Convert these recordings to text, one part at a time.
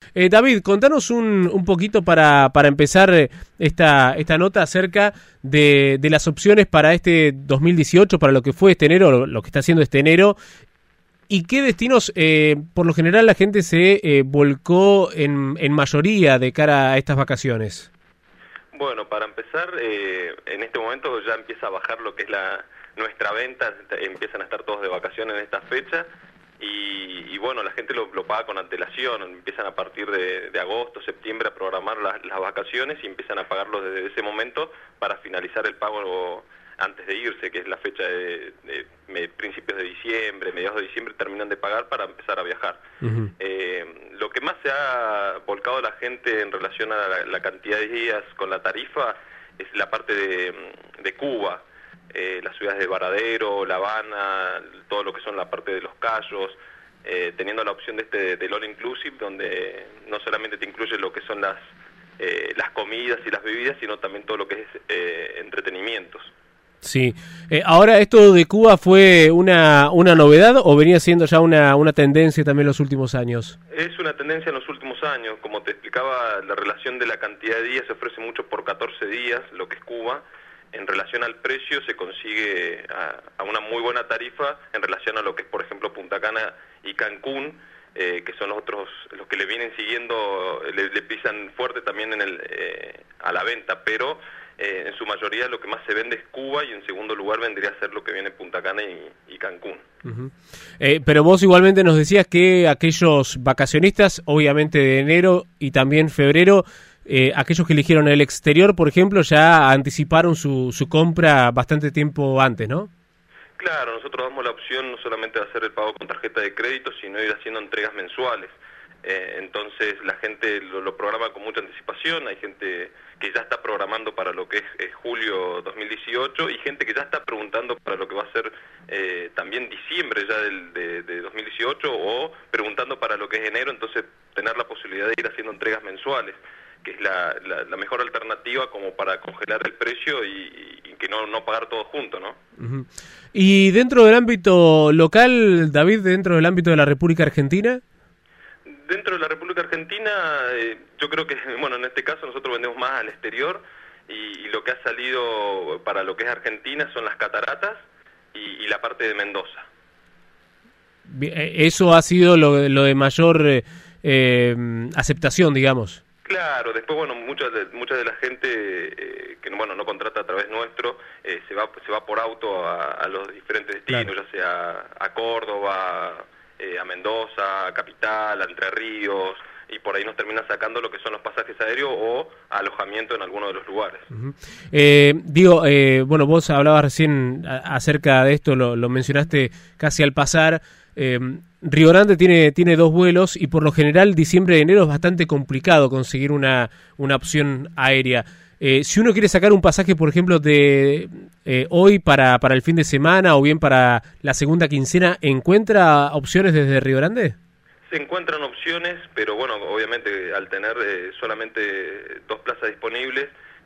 David, contanos un poquito para empezar esta nota acerca de las opciones para este 2018, para lo que fue este enero, lo que está haciendo este enero, y qué destinos, por lo general, la gente se volcó en mayoría de cara a estas vacaciones. Bueno, para empezar, en este momento ya empieza a bajar lo que es nuestra venta, empiezan a estar todos de vacaciones en esta fecha, y bueno, la gente lo paga con antelación, empiezan a partir de agosto, septiembre a programar las vacaciones y empiezan a pagarlo desde ese momento para finalizar el pago antes de irse, que es la fecha de principios de diciembre, mediados de diciembre, terminan de pagar para empezar a viajar. Uh-huh. Lo que más se ha volcado la gente en relación a la cantidad de días con la tarifa es la parte de Cuba, las ciudades de Varadero, La Habana, todo lo que son la parte de los Cayos, teniendo la opción del All Inclusive, donde no solamente te incluye lo que son las comidas y las bebidas, sino también todo lo que es entretenimientos. Sí. Ahora, ¿esto de Cuba fue una novedad o venía siendo ya una tendencia también en los últimos años? Es una tendencia en los últimos años. Como te explicaba, la relación de la cantidad de días se ofrece mucho por 14 días, lo que es Cuba. En relación al precio se consigue a una muy buena tarifa en relación a lo que es, por ejemplo, Punta Cana y Cancún, que son los que le vienen siguiendo, le pisan fuerte también a la venta, pero en su mayoría lo que más se vende es Cuba y en segundo lugar vendría a ser lo que viene Punta Cana y Cancún. Uh-huh. Pero vos igualmente nos decías que aquellos vacacionistas, obviamente de enero y también febrero, aquellos que eligieron el exterior, por ejemplo, ya anticiparon su compra bastante tiempo antes, ¿no? Claro, nosotros damos la opción no solamente de hacer el pago con tarjeta de crédito, sino ir haciendo entregas mensuales. Entonces la gente lo programa con mucha anticipación, hay gente que ya está programando para lo que es julio 2018 y gente que ya está preguntando para lo que va a ser también diciembre ya de 2018 o preguntando para lo que es enero, entonces tener la posibilidad de ir haciendo entregas mensuales, que es la mejor alternativa como para congelar el precio y que no pagar todo junto, ¿no? Uh-huh. Y dentro del ámbito local, David, dentro del ámbito de la República Argentina... Dentro de la República Argentina, yo creo que, bueno, en este caso nosotros vendemos más al exterior y lo que ha salido para lo que es Argentina son las cataratas y la parte de Mendoza. Eso ha sido lo de mayor aceptación, digamos. Claro, después, bueno, mucha de la gente que bueno no contrata a través nuestro se va por auto a los diferentes destinos, claro, ya sea a Córdoba, a Mendoza, a Capital, a Entre Ríos, y por ahí nos terminan sacando lo que son los pasajes aéreos o alojamiento en alguno de los lugares. Uh-huh. Bueno, vos hablabas recién acerca de esto, lo mencionaste casi al pasar. Río Grande tiene 2 vuelos y por lo general diciembre y enero es bastante complicado conseguir una opción aérea. Si uno quiere sacar un pasaje, por ejemplo, de hoy para el fin de semana o bien para la segunda quincena, ¿encuentra opciones desde Río Grande? Se encuentran opciones, pero bueno, obviamente al tener solamente 2 plazas disponibles,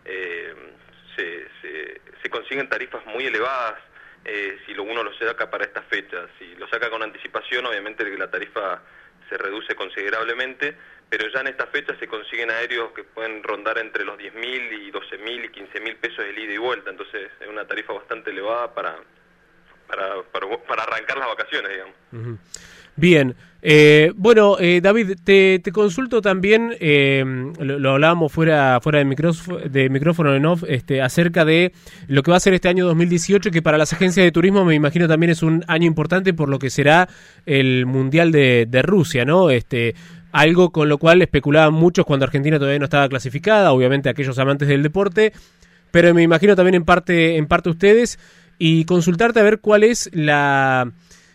se consiguen tarifas muy elevadas si uno lo saca para estas fechas. Si lo saca con anticipación, obviamente la tarifa se reduce considerablemente, pero ya en esta fecha se consiguen aéreos que pueden rondar entre los 10.000 y 12.000 y 15.000 pesos el ida y vuelta, entonces es una tarifa bastante elevada para arrancar las vacaciones, digamos. Uh-huh. Bien, David, te consulto también, lo hablábamos fuera de micrófono en off, acerca de lo que va a ser este año 2018, que para las agencias de turismo me imagino también es un año importante por lo que será el Mundial de Rusia, ¿no? Algo con lo cual especulaban muchos cuando Argentina todavía no estaba clasificada, obviamente aquellos amantes del deporte, pero me imagino también en parte ustedes, y consultarte a ver cuál es la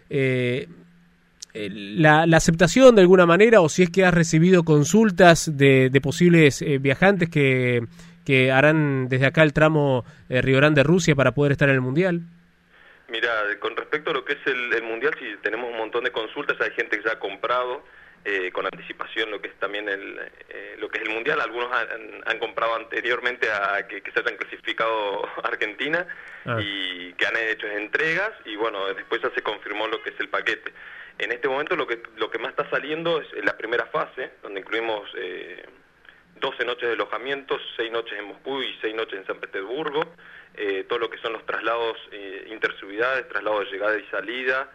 aceptación de alguna manera, o si es que has recibido consultas de posibles viajantes que harán desde acá el tramo Río Grande-Rusia para poder estar en el Mundial. Mira, con respecto a lo que es el Mundial, sí tenemos un montón de consultas, hay gente que ya ha comprado con anticipación lo que es también lo que es el Mundial. Algunos han comprado anteriormente a que se hayan clasificado Argentina y que han hecho entregas y bueno, después ya se confirmó lo que es el paquete. En este momento lo que más está saliendo es la primera fase, donde incluimos 12 noches de alojamiento, 6 noches en Moscú y 6 noches en San Petersburgo, todo lo que son los traslados interciudades, traslados de llegada y salida,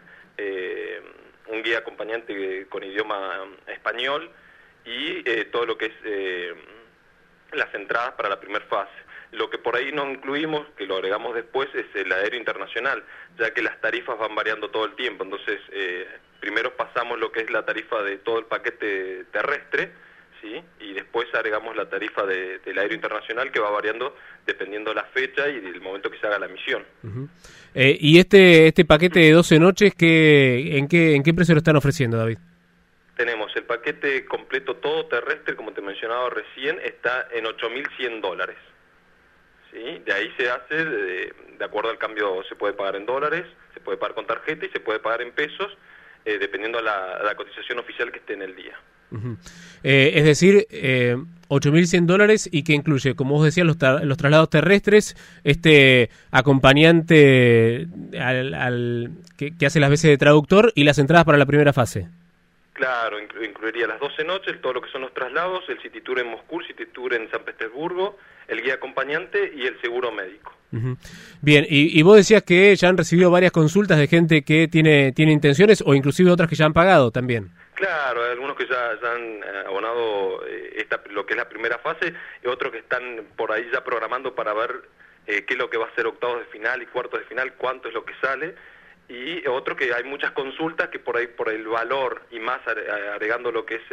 un guía acompañante con idioma español y todo lo que es las entradas para la primera fase. Lo que por ahí no incluimos, que lo agregamos después, es el aéreo internacional, ya que las tarifas van variando todo el tiempo. Entonces, primero pasamos lo que es la tarifa de todo el paquete terrestre, ¿sí? Y después agregamos la tarifa del aéreo internacional, que va variando dependiendo de la fecha y del momento que se haga la misión. Uh-huh. ¿Y este paquete de 12 noches, en qué precio lo están ofreciendo, David? Tenemos el paquete completo todo terrestre, como te mencionaba recién, está en $8.100. ¿Sí? De ahí se hace, de acuerdo al cambio, se puede pagar en dólares, se puede pagar con tarjeta y se puede pagar en pesos, dependiendo de la cotización oficial que esté en el día. Uh-huh. Es decir, $8.100 y que incluye, como vos decías, los traslados terrestres, este acompañante que hace las veces de traductor y las entradas para la primera fase. Claro, incluiría las 12 noches, todo lo que son los traslados, el City Tour en Moscú, el City Tour en San Petersburgo, el guía acompañante y el seguro médico. Uh-huh. Bien, y vos decías que ya han recibido varias consultas de gente que tiene intenciones o inclusive otras que ya han pagado también. Claro, hay algunos que ya han abonado lo que es la primera fase y otros que están por ahí ya programando para ver qué es lo que va a ser octavos de final y cuartos de final, cuánto es lo que sale. Y otro que hay muchas consultas que por ahí por el valor y más agregando lo que es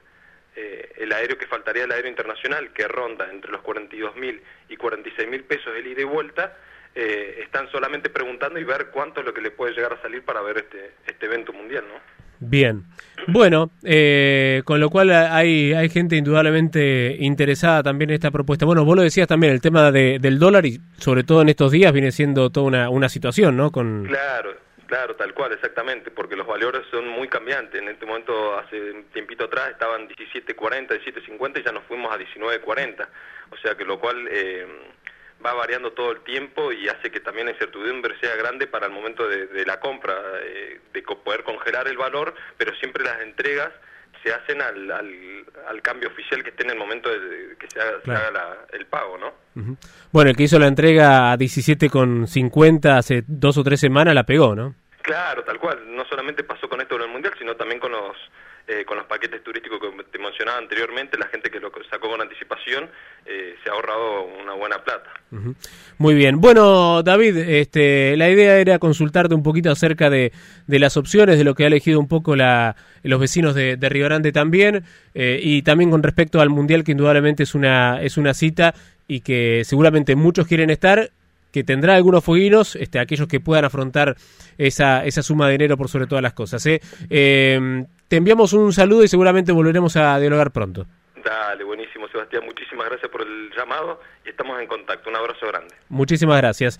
el aéreo, que faltaría el aéreo internacional, que ronda entre los 42.000 y 46.000 pesos el ida y vuelta, están solamente preguntando y ver cuánto es lo que le puede llegar a salir para ver este evento mundial, ¿no? Bien, bueno, con lo cual hay gente indudablemente interesada también en esta propuesta. Bueno, vos lo decías también, el tema del dólar y sobre todo en estos días viene siendo toda una situación, ¿no? Claro, tal cual, exactamente, porque los valores son muy cambiantes. En este momento, hace un tiempito atrás, estaban 17.40, 17.50 y ya nos fuimos a 19.40. O sea que lo cual va variando todo el tiempo y hace que también la incertidumbre sea grande para el momento de la compra, de poder congelar el valor, pero siempre las entregas se hacen al cambio oficial que esté en el momento de que se haga el pago, ¿no? Uh-huh. Bueno, el que hizo la entrega a 17.50 hace 2 o 3 semanas la pegó, ¿no? Claro, tal cual. No solamente pasó con esto en el Mundial, sino también con los paquetes turísticos que te mencionaba anteriormente. La gente que lo sacó con anticipación se ha ahorrado una buena plata. Uh-huh. Muy bien. Bueno, David, la idea era consultarte un poquito acerca de las opciones, de lo que ha elegido un poco los vecinos de Río Grande también, y también con respecto al Mundial, que indudablemente es una cita y que seguramente muchos quieren estar, que tendrá algunos fueguinos, aquellos que puedan afrontar esa suma de dinero por sobre todas las cosas. Te enviamos un saludo y seguramente volveremos a dialogar pronto. Dale, buenísimo, Sebastián. Muchísimas gracias por el llamado y estamos en contacto. Un abrazo grande. Muchísimas gracias.